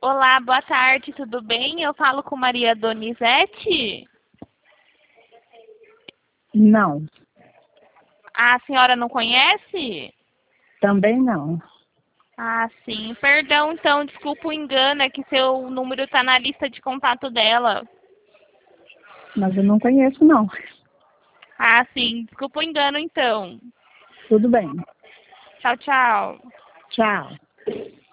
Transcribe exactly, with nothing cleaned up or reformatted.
Olá, boa tarde, tudo bem? Eu falo com Maria Donizete? Não, A senhora não conhece? também não. Ah, sim. Perdão, então, desculpa o engano, é que seu número está na lista de contato dela. Mas eu não conheço, não. Ah, sim. Desculpa o engano, então. Tudo bem. Tchau, tchau. Tchau.